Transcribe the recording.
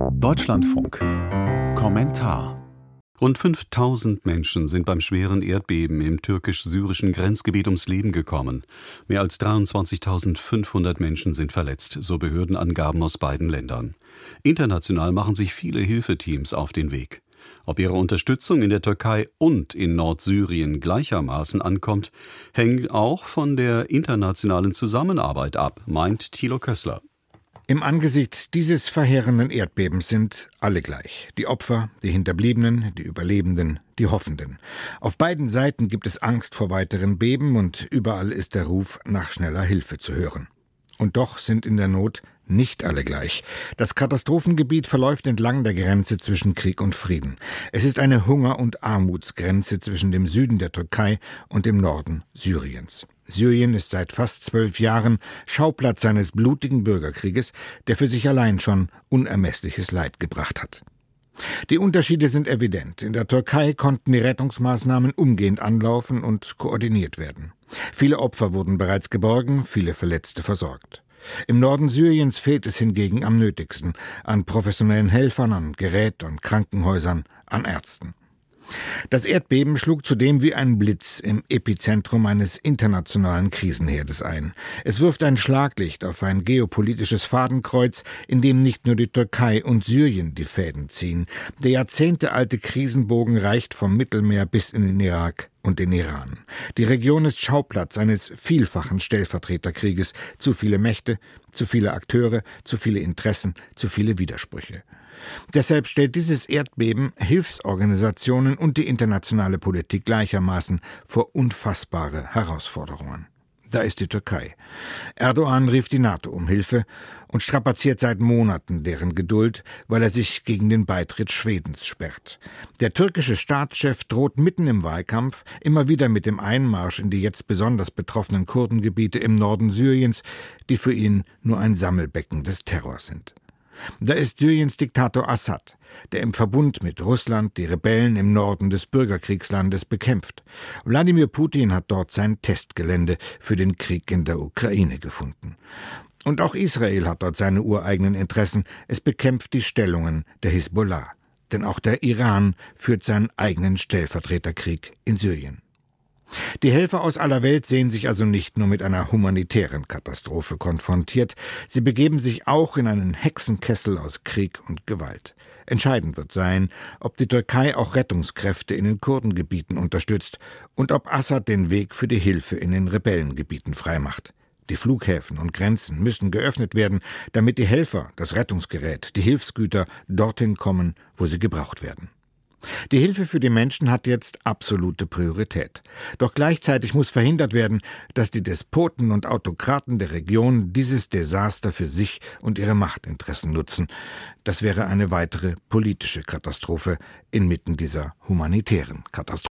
Deutschlandfunk. Kommentar. Rund 5000 Menschen sind beim schweren Erdbeben im türkisch-syrischen Grenzgebiet ums Leben gekommen. Mehr als 23.500 Menschen sind verletzt, so Behördenangaben aus beiden Ländern. International machen sich viele Hilfeteams auf den Weg. Ob ihre Unterstützung in der Türkei und in Nordsyrien gleichermaßen ankommt, hängt auch von der internationalen Zusammenarbeit ab, meint Thilo Kössler. Im Angesicht dieses verheerenden Erdbebens sind alle gleich. Die Opfer, die Hinterbliebenen, die Überlebenden, die Hoffenden. Auf beiden Seiten gibt es Angst vor weiteren Beben und überall ist der Ruf nach schneller Hilfe zu hören. Und doch sind in der Not nicht alle gleich. Das Katastrophengebiet verläuft entlang der Grenze zwischen Krieg und Frieden. Es ist eine Hunger- und Armutsgrenze zwischen dem Süden der Türkei und dem Norden Syriens. Syrien ist seit fast 12 Jahren Schauplatz eines blutigen Bürgerkrieges, der für sich allein schon unermessliches Leid gebracht hat. Die Unterschiede sind evident. In der Türkei konnten die Rettungsmaßnahmen umgehend anlaufen und koordiniert werden. Viele Opfer wurden bereits geborgen, viele Verletzte versorgt. Im Norden Syriens fehlt es hingegen am nötigsten an professionellen Helfern, an Gerät, an Krankenhäusern, an Ärzten. Das Erdbeben schlug zudem wie ein Blitz im Epizentrum eines internationalen Krisenherdes ein. Es wirft ein Schlaglicht auf ein geopolitisches Fadenkreuz, in dem nicht nur die Türkei und Syrien die Fäden ziehen. Der jahrzehntealte Krisenbogen reicht vom Mittelmeer bis in den Irak und den Iran. Die Region ist Schauplatz eines vielfachen Stellvertreterkrieges. Zu viele Mächte, zu viele Akteure, zu viele Interessen, zu viele Widersprüche. Deshalb stellt dieses Erdbeben Hilfsorganisationen und die internationale Politik gleichermaßen vor unfassbare Herausforderungen. Da ist die Türkei. Erdogan rief die NATO um Hilfe und strapaziert seit Monaten deren Geduld, weil er sich gegen den Beitritt Schwedens sperrt. Der türkische Staatschef droht mitten im Wahlkampf immer wieder mit dem Einmarsch in die jetzt besonders betroffenen Kurdengebiete im Norden Syriens, die für ihn nur ein Sammelbecken des Terrors sind. Da ist Syriens Diktator Assad, der im Verbund mit Russland die Rebellen im Norden des Bürgerkriegslandes bekämpft. Wladimir Putin hat dort sein Testgelände für den Krieg in der Ukraine gefunden. Und auch Israel hat dort seine ureigenen Interessen. Es bekämpft die Stellungen der Hisbollah. Denn auch der Iran führt seinen eigenen Stellvertreterkrieg in Syrien. Die Helfer aus aller Welt sehen sich also nicht nur mit einer humanitären Katastrophe konfrontiert, sie begeben sich auch in einen Hexenkessel aus Krieg und Gewalt. Entscheidend wird sein, ob die Türkei auch Rettungskräfte in den Kurdengebieten unterstützt und ob Assad den Weg für die Hilfe in den Rebellengebieten freimacht. Die Flughäfen und Grenzen müssen geöffnet werden, damit die Helfer, das Rettungsgerät, die Hilfsgüter dorthin kommen, wo sie gebraucht werden. Die Hilfe für die Menschen hat jetzt absolute Priorität. Doch gleichzeitig muss verhindert werden, dass die Despoten und Autokraten der Region dieses Desaster für sich und ihre Machtinteressen nutzen. Das wäre eine weitere politische Katastrophe inmitten dieser humanitären Katastrophe.